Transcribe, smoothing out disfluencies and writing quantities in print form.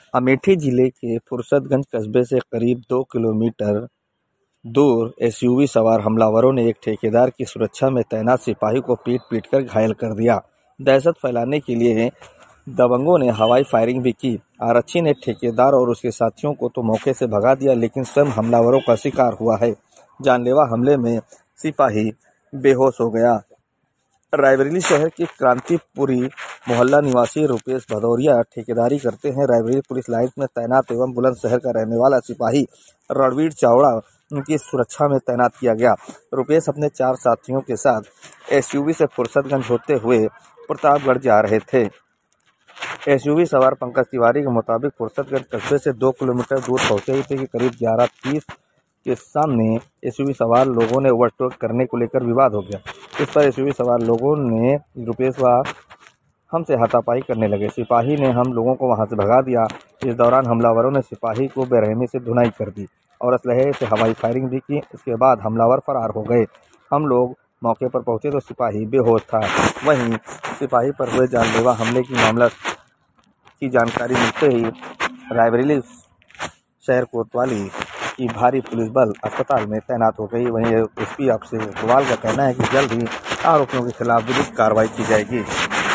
अमेठी जिले के फुरसतगंज कस्बे से करीब 2 किलोमीटर दूर एसयूवी सवार हमलावरों ने एक ठेकेदार की सुरक्षा में तैनात सिपाही को पीट कर घायल कर दिया। दहशत फैलाने के लिए दबंगों ने हवाई फायरिंग भी की। आरक्षी ने ठेकेदार और उसके साथियों को तो मौके से भगा दिया, लेकिन स्वयं हमलावरों का शिकार हुआ है। जानलेवा हमले में सिपाही बेहोश हो गया। रायबरेली शहर के क्रांतिपुरी मोहल्ला निवासी रुपेश भदौरिया ठेकेदारी करते हैं। रायबरेली पुलिस लाइन में तैनात एवं बुलंदशहर का रहने वाला सिपाही रणवीर चावड़ा उनकी सुरक्षा में तैनात किया गया। रुपेश अपने 4 साथियों के साथ एसयूवी से फुरसतगंज होते हुए प्रतापगढ़ जा रहे थे। एसयूवी सवार पंकज तिवारी के मुताबिक फुरसतगंज कस्बे से 2 किलोमीटर दूर पहुंचे ही थे कि करीब 11:30 के सामने एसयूवी सवार लोगों ने ओवरटेक करने को लेकर विवाद हो गया। इस पर एसयूवी सवार लोगों ने रुपेश व हमसे हाथापाई करने लगे। सिपाही ने हम लोगों को वहां से भगा दिया। इस दौरान हमलावरों ने सिपाही को बेरहमी से धुनाई कर दी और असलहे से हवाई फायरिंग भी की। इसके बाद हमलावर फरार हो गए। हम लोग मौके पर पहुंचे तो सिपाही बेहोश था। वहीं सिपाही पर हुए जानलेवा हमले की मामला की जानकारी मिलते ही रायबरेली शहर कोतवाली की भारी पुलिस बल अस्पताल में तैनात हो गई। वहीं एसपी अक्षय अग्रवाल का कहना है कि जल्द ही आरोपियों के खिलाफ विधिक कार्रवाई की जाएगी।